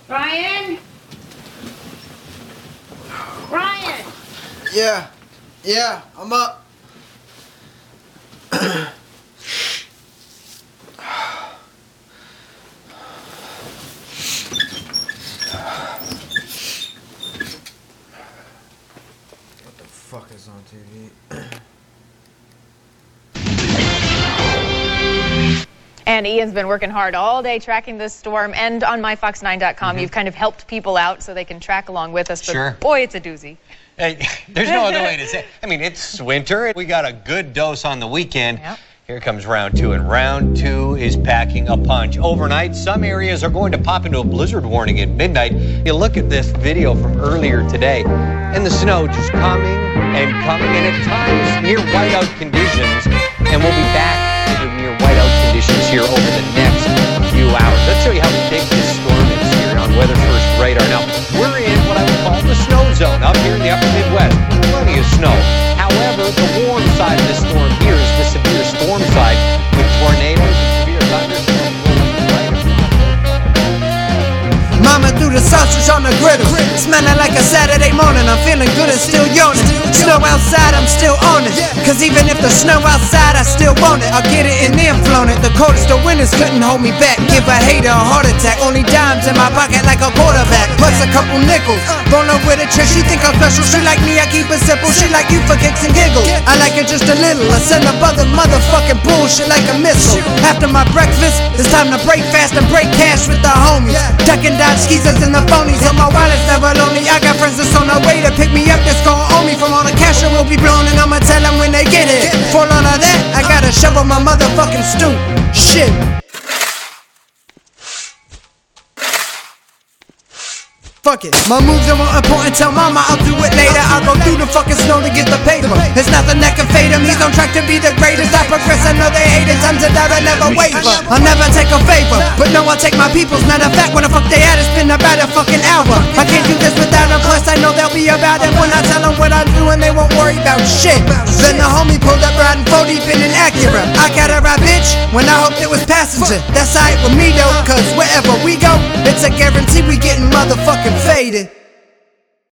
Ryan? Ryan! Yeah, I'm up. What the fuck is on TV? And Ian's been working hard all day tracking this storm, and on myfox9.com you've kind of helped people out so they can track along with us, but Sure. Boy, it's a doozy. Hey, there's no other way to say it. I mean, it's winter. We got a good dose on the weekend. Yep. Here comes round two, and round two is packing a punch. Overnight, some areas are going to pop into a blizzard warning at midnight. You look at this video from earlier today, and the snow just coming, and at times near whiteout conditions, and we'll be back to the near whiteout conditions here over the next few hours. Let's show you how big this storm is here on Weather First radar. Now, we're in what I would call the snow zone up here in the upper Midwest. Plenty of snow. However, the warm side of this storm here is the severe storm side with tornadoes and severe thunderstorms rolling right across. Mama threw the sausage on the griddle, smelling like a Saturday morning. I'm feeling good and still yawning. Snow outside, I'm still on it. Cause even if the snow outside, I still want it. I'll get it and then flown it. The coldest of winters couldn't hold me back. Give a hater a heart attack. Only dimes in my pocket like a quarterback. Plus a couple nickels. Roll up with a trick, she think I'm special. She like me, I keep it simple. She like you for kicks and giggles. I like it just a little. I send up other motherfucking bullshit like a missile. After my breakfast, it's time to break fast and break cash with the homies. Duck and dodge skeezers and the phonies. And my wallet's never lonely. I got friends that's on their way to pick me up. That's gon' owe me from all the cash that will be blown. And I'ma tell them when they get it. For all of that, I gotta shovel my motherfucking stoop. Shit. Fuck it, my moves are more important. Tell mama I'll do it later. I'll go through the fucking snow to get the paper. There's nothing that can fade him. He's on track to be the greatest. I progress, I know they hate it. Times of doubt, I never waver. I'll never take a favor, but no, I'll take my people's. Matter of fact, when the fuck they at, it's been about a fucking hour. I can't do this without them. Plus, I know they'll be about it when I tell them what I'm doing. They won't worry about shit. Then the homie pulled up riding 4 deep in an Acura. I got a ride, bitch, when I hoped it was passenger. That's alright with me though, cause wherever we go, it's a guarantee we getting motherfucking faded.